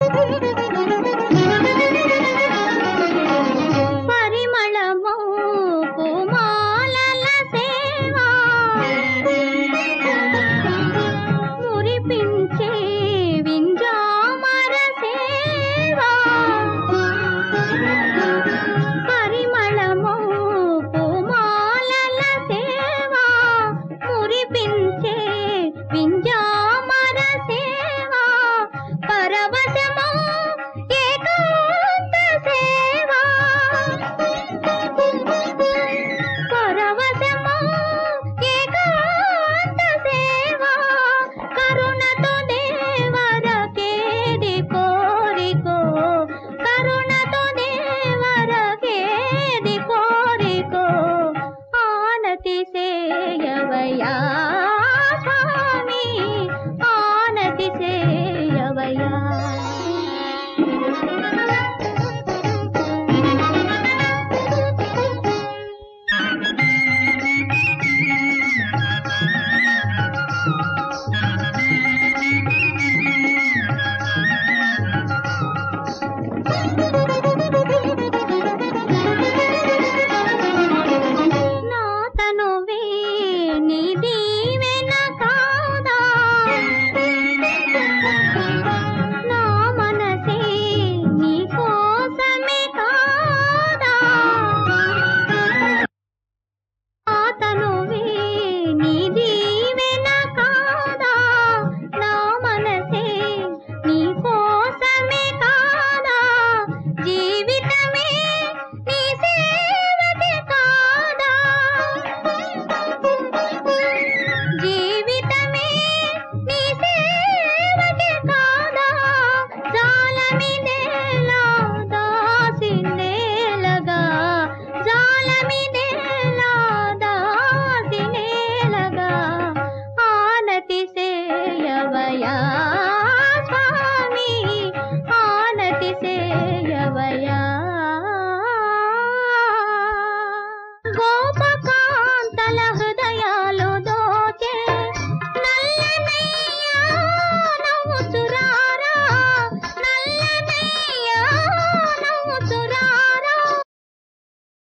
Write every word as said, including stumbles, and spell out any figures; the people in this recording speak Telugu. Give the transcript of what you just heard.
పరిమళమో కుమాలల సేవా మురిపించే వింజామర సేవా పరిమళమో కుమాలల సేవా మురిపించే వింజామర సేవా పరవశమో ఏకాంత సేవా పరవశమో ఏకాంత సేవా కరుణతో దేవరకేది కోరికో కరుణతో దేవరకేది కోరికో ఆనతి సేయవయా స్వామి ఆనతి సేయవయా నా తనువే నీ దీవెన కాదా నా మనసే నీ కోసమే కాదా నా తనువే నీ దీవెన కాదా నా మనసే నీ కోసమే కాదా జీవితమే నీ సేవకే కాదా జీవితమే నీ సేవకే కాదా జాలమిదేలా దాసినేలగా జాలమిదేలా దాసినేలగా ఆనతి సేయవయా స్వామి ఆనతి సేయవయా